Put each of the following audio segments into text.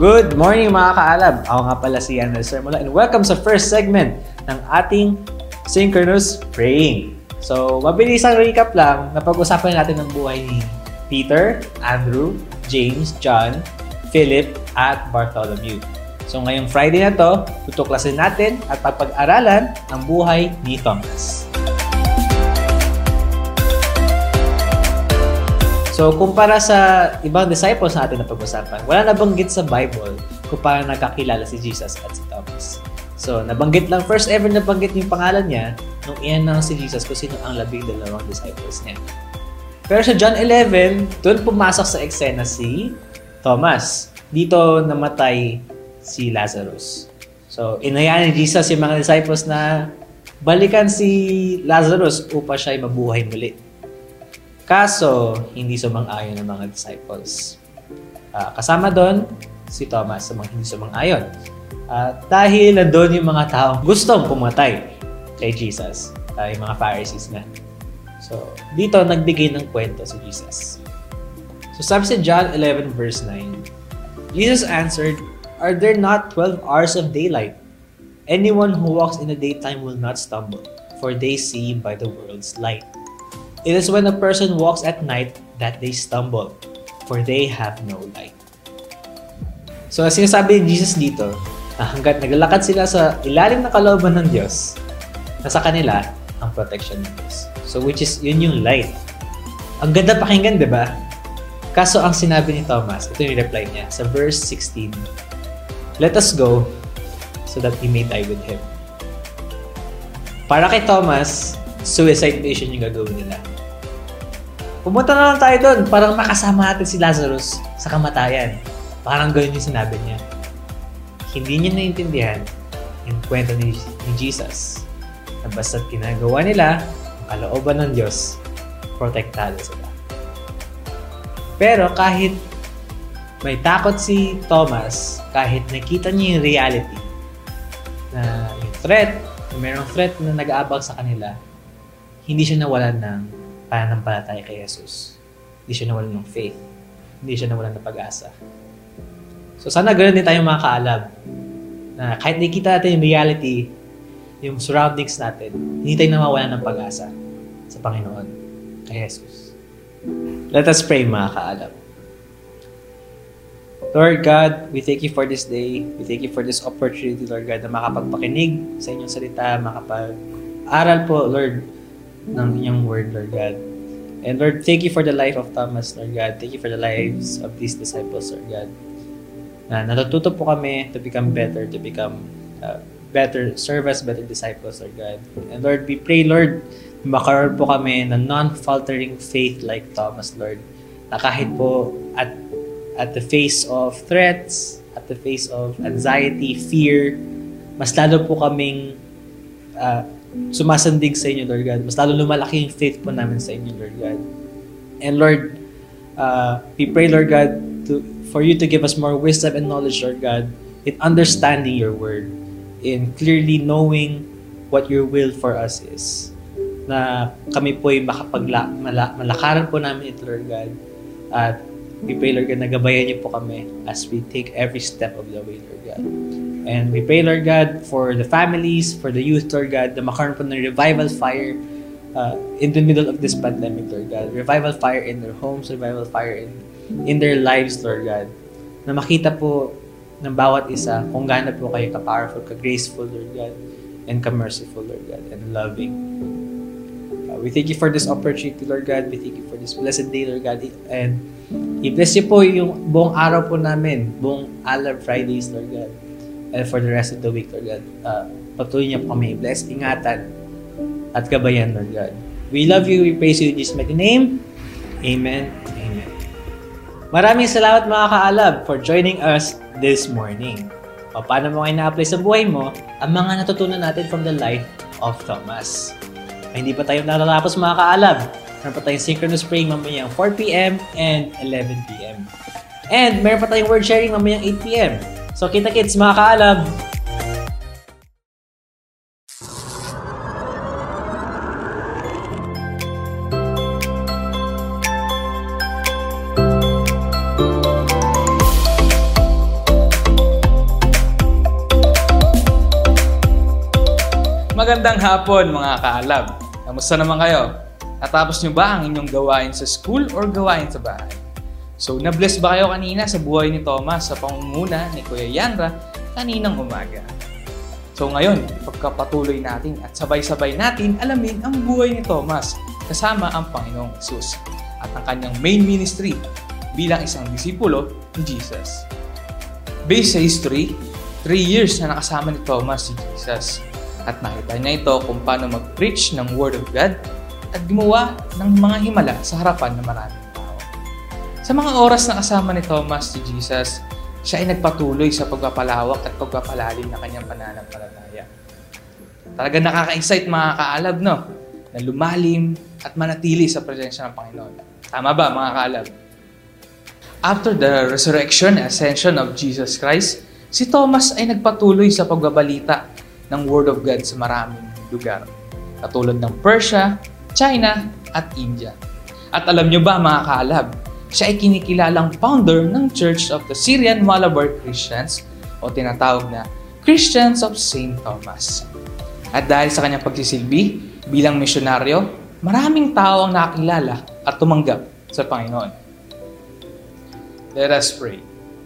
Good morning mga kaalab! Ako nga pala si Andres Sermola and welcome sa first segment ng ating Synchronous Praying. So, mabilisang recap lang, napag-usapan natin ng buhay ni Peter, Andrew, James, John, Philip, at Bartholomew. So, ngayong Friday na to, tutuklasin natin at papag-aralan ang buhay ni Thomas. So, kumpara sa ibang disciples natin na pag-usapan, wala nabanggit sa Bible kung paano nagkakilala si Jesus at si Thomas. So, nabanggit lang, first ever nabanggit yung pangalan niya nung iyan si Jesus kung sino ang 12 disciples niya. Pero sa John 11, doon pumasok sa eksena si Thomas. Dito namatay si Lazarus. So, inayaan ni Jesus yung mga disciples na balikan si Lazarus upang siya ay mabuhay muli. Kaso, hindi sumang-ayon ng mga disciples. Kasama doon, si Thomas sa mga hindi sumang-ayon. Dahil nandun yung mga taong gustong pumatay kay Jesus. Yung mga Pharisees na. So, dito nagbigay ng kwento si Jesus. So, sabi sa John 11 verse 9, Jesus answered, "Are there not 12 hours of daylight? Anyone who walks in the daytime will not stumble, for they see by the world's light. It is when a person walks at night that they stumble, for they have no light." So, sinasabi ni Jesus dito, hanggat naglalakad sila sa ilalim ng kalooban ng Diyos, nasa kanila ang protection ng Diyos. So, which is, yun yung light. Ang ganda pakinggan, di ba? Kaso, ang sinabi ni Thomas, ito yung reply niya, sa verse 16, "Let us go, so that we may die with Him." Para kay Thomas, suicide mission yung gagawin nila. Pumunta na lang tayo doon, parang makasama natin si Lazarus sa kamatayan. Parang gano'n yung sinabi niya. Hindi niya naiintindihan yung kwento ni Jesus. Na basta't ginagawa nila, ang kalooban ng Diyos, protektado sila. Pero kahit may takot si Thomas, kahit nakita niya yung reality, na yung threat, mayroong threat na nag-aabang sa kanila, hindi siya nawalan ng pananampalataya kay Jesus. Hindi siya nawalan ng faith. Hindi siya nawalan ng pag-asa. So sana ganoon din tayo mga kaalab, na kahit nakikita natin yung reality, yung surroundings natin, hindi tayo nawawalan ng pag-asa sa Panginoon, kay Jesus. Let us pray mga kaalab. Lord God, we thank you for this day. We thank you for this opportunity, Lord God, na makapagpakinig sa inyong salita, makapag-aral po, Lord, ng inyong word, Lord God. And Lord, thank you for the life of Thomas, Lord God. Thank you for the lives of these disciples, Lord God. Na natututo po kami to become better, to become better, serve as better disciples, Lord God. And Lord, we pray, Lord, makaroon po kami ng non-faltering faith like Thomas, Lord. Na kahit po at the face of threats, at the face of anxiety, fear, mas lalo po kaming sumasandig sa inyo, Lord God. Mas lalo lumalaki yung faith po namin sa inyo, Lord God. And Lord, we pray, Lord God, for you to give us more wisdom and knowledge, Lord God, in understanding your word, in clearly knowing what your will for us is. Na kami po ay malakaran po namin ito, Lord God. At we pray, Lord God, na gabayan niyo po kami as we take every step of the way, Lord God. And we pray, Lord God, for the families, for the youth, Lord God, na makaroon po ng revival fire in the middle of this pandemic, Lord God. Revival fire in their homes, revival fire in their lives, Lord God. Na makita po ng bawat isa kung gaano po kayo ka-powerful, ka-graceful, Lord God, and ka-merciful, Lord God, and loving. We thank you for this opportunity, Lord God. We thank you for this blessed day, Lord God. And i-bless niyo po yung buong araw po namin, buong Alab Fridays, Lord God. And for the rest of the week, Lord God. Patuloy niyo po kami i-bless, ingatan, at gabayan, Lord God. We love you, we praise you in Jesus' mighty name. Amen. Amen. Maraming salamat mga kaalab for joining us this morning. Paano mo kayo na-apply sa buhay mo ang mga natutunan natin from the life of Thomas. Hindi pa tayo natatapos mga kaalab. Meron pa tayong synchronous praying mamayang 4 p.m. and 11 p.m. And meron pa tayong word sharing mamayang 8 p.m. So kita-kits mga kaalab! Magandang hapon mga kaalab. Kamusta naman kayo? Natapos nyo ba ang inyong gawain sa school or gawain sa bahay? So, na-bless ba kayo kanina sa buhay ni Thomas sa pangunguna ni Kuya Yanra kaninang umaga? So ngayon, pagkapatuloy natin at sabay-sabay natin alamin ang buhay ni Thomas kasama ang Panginoong Hesus at ang kanyang main ministry bilang isang disipulo ni Jesus. Based sa history, 3 years na nakasama ni Thomas si Jesus at nakita niya ito kung paano mag-preach ng Word of God at gumawa ng mga himala sa harapan ng maraming tao. Sa mga oras na kasama ni Thomas si Jesus, siya ay nagpatuloy sa pagpapalawak at pagpapalalim ng kanyang pananampalataya. Talaga nakaka-excite mga kaalab, no? Na lumalim at manatili sa presensya ng Panginoon. Tama ba mga kaalab? After the resurrection and ascension of Jesus Christ, si Thomas ay nagpatuloy sa pagbabalita ng Word of God sa maraming lugar, katulad ng Persia, China, at India. At alam nyo ba mga kaalab, siya ay kinikilalang founder ng Church of the Syrian Malabar Christians o tinatawag na Christians of St. Thomas. At dahil sa kanyang pagsisilbi bilang misyonaryo, maraming tao ang nakakilala at tumanggap sa Panginoon. Let us pray.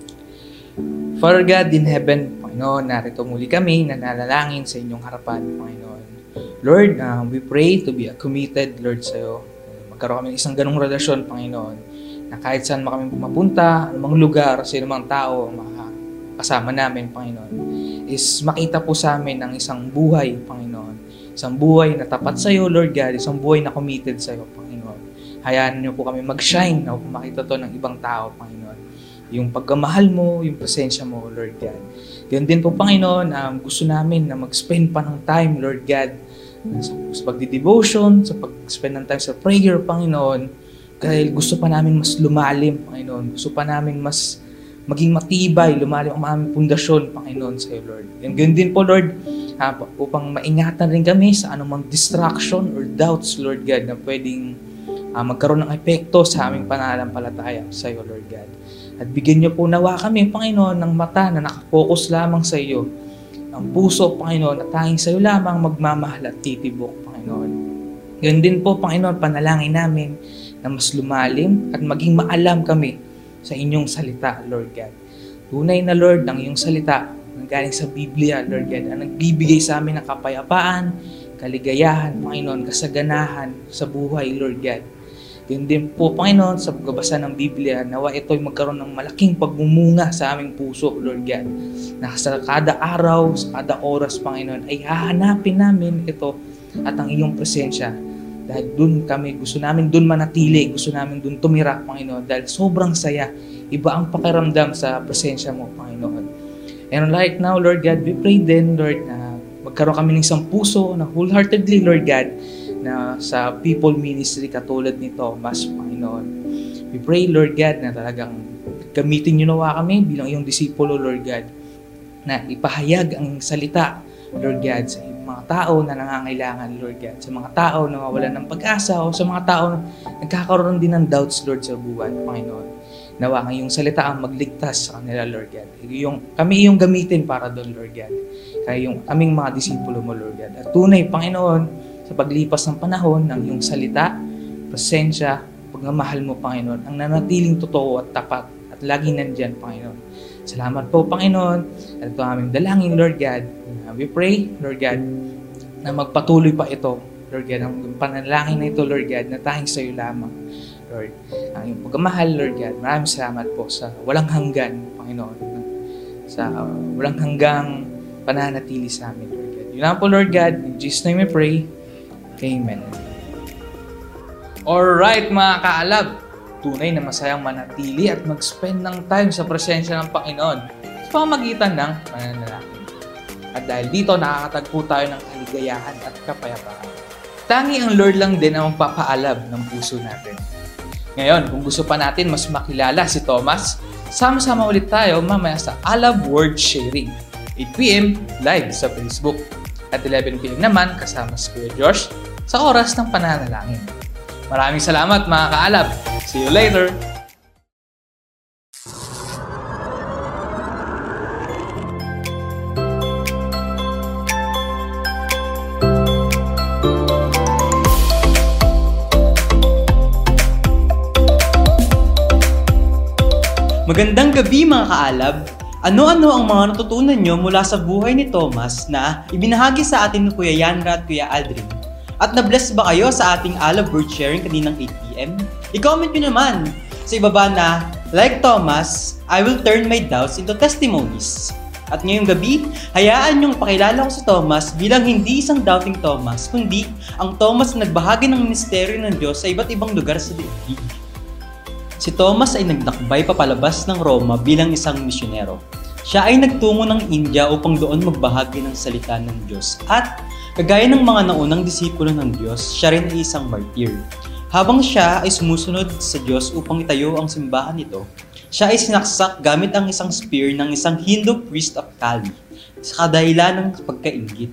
Father God in heaven, Panginoon, narito muli kami nananalangin sa inyong harapan, Panginoon. Lord, we pray to be committed, Lord, sa iyo. Magkaroon kami ng isang ganong relasyon, Panginoon, na kahit saan kami mapunta, anumang lugar, sa inumang tao, makasama namin, Panginoon, is makita po sa amin ang isang buhay, Panginoon. Isang buhay na tapat sa iyo, Lord God, isang buhay na committed sa iyo, Panginoon. Hayaan niyo po kami mag-shine na makita to ng ibang tao, Panginoon. Yung pagkamahal mo, yung presensya mo, Lord God. Ganyan din po, Panginoon, gusto namin na mag-spend pa ng time, Lord God, sa pagdi-devotion, sa pag-spend ng time sa prayer, Panginoon, dahil gusto pa namin mas lumalim, Panginoon. Gusto pa namin mas maging matibay, lumalim ang aming pundasyon, Panginoon, sa iyo, Lord. And ganyan din po, Lord, upang maingatan rin kami sa anumang distraction or doubts, Lord God, na pwedeng magkaroon ng epekto sa aming pananampalataya sa iyo, Lord God. At bigyan niyo po nawa kami, Panginoon, ng mata na nakapokus lamang sa iyo. Ang puso, Panginoon, at tanging sa iyo lamang magmamahal at titibok, Panginoon. Ganyan din po, Panginoon, panalangin namin na mas lumalim at maging maalam kami sa inyong salita, Lord God. Tunay na, Lord, ang iyong salita na galing sa Biblia, Lord God, ang nagbibigay sa amin ng kapayapaan, kaligayahan, Panginoon, kasaganahan sa buhay, Lord God. Yun din po, Panginoon, sa pagbabasa ng Biblia, nawa ito'y magkaroon ng malaking pagmumunga sa aming puso, Lord God. Na sa kada araw, sa kada oras, Panginoon, ay hahanapin namin ito at ang iyong presensya. Dahil dun kami, gusto namin dun manatili, gusto namin dun tumira, Panginoon, dahil sobrang saya. Iba ang pakiramdam sa presensya mo, Panginoon. And right now, Lord God, we pray din, Lord, na magkaroon kami ng isang puso na wholeheartedly, Lord God, na sa people ministry katulad ni Thomas, Panginoon. We pray, Lord God, na talagang gamitin niyo nawa kami bilang iyong disipulo, Lord God, na ipahayag ang salita, Lord God, sa mga tao na nangangailangan, Lord God, sa mga tao na mawalan ng pag-asa o sa mga tao na nagkakaroon din ng doubts, Lord, sa buwan, Panginoon. Nawa ang iyong salita ang magligtas sa kanila, Lord God. Kami iyong gamitin para doon, Lord God. Kaya yung aming mga disipulo mo, Lord God. At tunay, Panginoon, sa paglipas ng panahon ng iyong salita, presensya, pagmamahal mo, Panginoon, ang nanatiling totoo at tapat at laging nandyan, Panginoon. Salamat po, Panginoon. At ito aming dalangin, Lord God. We pray, Lord God, na magpatuloy pa ito, Lord God, ang panalangin na ito, Lord God, na tanging sa iyo lamang, Lord. Ang iyong pagmamahal, Lord God, maraming salamat po sa walang hanggan, Panginoon, sa walang hanggang pananatili sa amin, Lord God. Yun lang po, Lord God. In Jesus' name we pray. Amen. Alright mga kaalab, tunay na masayang manatili at mag-spend ng time sa presensya ng Panginoon sa pamamagitan ng pananalangin. At dahil dito nakakatagpo tayo ng kaligayahan at kapayapaan. Tangi ang Lord lang din ang magpapaalab ng puso natin. Ngayon, kung gusto pa natin mas makilala si Thomas, sama-sama ulit tayo mamaya sa Alab Word Sharing. 8 p.m. live sa Facebook. At 11 p.m. naman kasama si Kuya Josh sa oras ng pananalangin. Maraming salamat mga kaalab. See you later! Magandang gabi mga kaalab! Ano-ano ang mga natutunan nyo mula sa buhay ni Thomas na ibinahagi sa atin ni Kuya Yanra at Kuya Aldrin? At na-bless ba kayo sa ating Alab Word Sharing kaninang 8 p.m? I-comment nyo naman sa ibaba na, like Thomas, I will turn my doubts into testimonies. At ngayong gabi, hayaan niyong pakilala ko si Thomas bilang hindi isang doubting Thomas, kundi ang Thomas na nagbahagi ng ministeryo ng Diyos sa iba't ibang lugar sa daigdig. Si Thomas ay naglakbay papalabas ng Roma bilang isang misyonero. Siya ay nagtungo ng India upang doon magbahagi ng salita ng Diyos. At kagaya ng mga naunang disipulo ng Diyos, siya rin ay isang martir. Habang siya ay sumusunod sa Diyos upang itayo ang simbahan nito, siya ay sinaksak gamit ang isang spear ng isang Hindu priest of Kali sa kadahilan ng pagkainggit.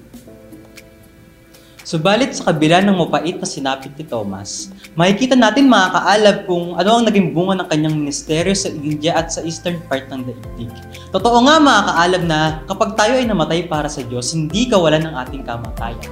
Subalit sa kabila ng mapait na sinapit ni Thomas, makikita natin mga kaalab kung ano ang naging bunga ng kanyang ministeryo sa India at sa eastern part ng daigdig. Totoo nga mga kaalab na kapag tayo ay namatay para sa Diyos, hindi kawalan ng ating kamatayan.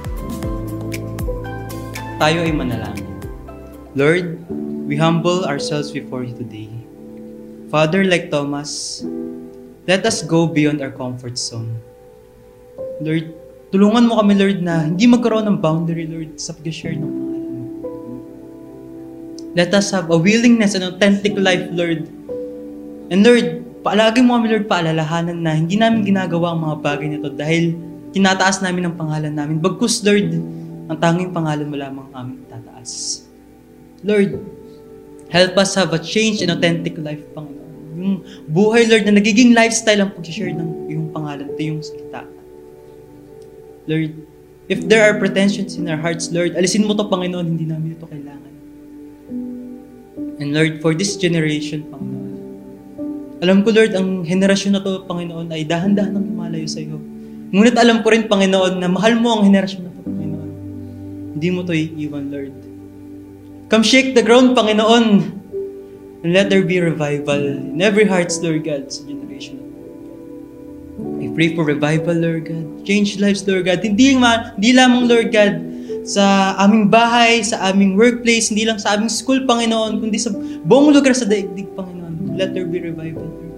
Tayo ay manalangin. Lord, we humble ourselves before you today. Father, like Thomas, let us go beyond our comfort zone. Lord, tulungan mo kami, Lord, na hindi magkaroon ng boundary, Lord, sa pag-share ng pangalan mo. Let us have a willingness and authentic life, Lord. And Lord, palagi mo kami, Lord, paalalahanan na hindi namin ginagawa ang mga bagay nito dahil tinataas namin ang pangalan namin. Bagkus, Lord, ang tanging pangalan mo lamang aming tataas. Lord, help us have a change and authentic life, Panginoon. Yung buhay, Lord, na nagiging lifestyle ang pag-share ng iyong pangalan, ito yung salita. Lord, if there are pretensions in our hearts, Lord, alisin mo to, Panginoon, hindi namin ito kailangan. And Lord, for this generation, Panginoon, alam ko, Lord, ang henerasyon na to, Panginoon, ay dahan-dahan ang lumalayo sa iyo. Ngunit alam ko rin, Panginoon, na mahal mo ang henerasyon na to, Panginoon. Hindi mo to iiwan, Lord. Come shake the ground, Panginoon, and let there be revival in every hearts, Lord God, sa generation. I pray for revival, Lord God. Change lives, Lord God. Hindi lamang, Lord God, sa aming bahay, sa aming workplace, hindi lang sa aming school, Panginoon, kundi sa buong lugar sa daigdig, Panginoon. Let there be revival, Lord.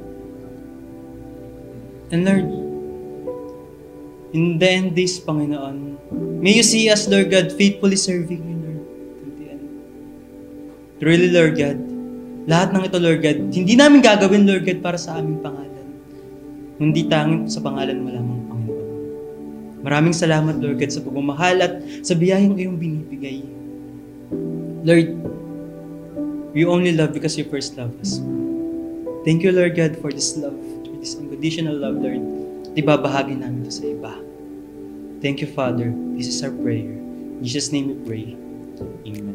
And Lord, in the end days, Panginoon, may you see us, Lord God, faithfully serving you, Lord, to the end. Truly, Lord God, lahat ng ito, Lord God, hindi namin gagawin, Lord God, para sa aming pangalan. Hindi tanging sa pangalan mo lamang, Panginoon. Maraming salamat, Lord God, sa pagmamahal at sa biyayang iyong binibigay. Lord, we only love because you first loved us. Thank you, Lord God, for this love, for this unconditional love, Lord. Ibabahagi namin ito sa iba. Thank you, Father. This is our prayer. In Jesus' name we pray. Amen.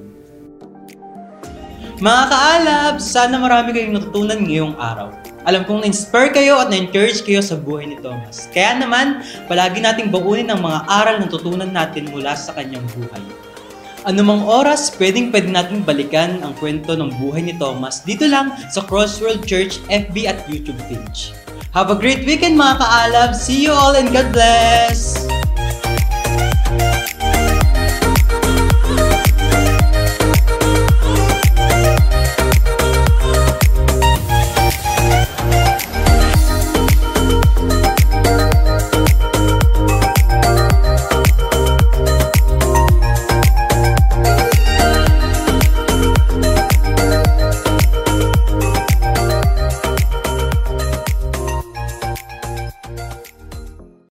Mga kaalab, sana marami kayong natutunan ngayong araw. Alam kong na-inspire kayo at na-encourage kayo sa buhay ni Thomas. Kaya naman, palagi nating baunin ang mga aral na natutunan natin mula sa kanyang buhay. Anumang oras, pwede nating balikan ang kwento ng buhay ni Thomas dito lang sa Crossworld Church FB at YouTube page. Have a great weekend mga kaalab! See you all and God bless!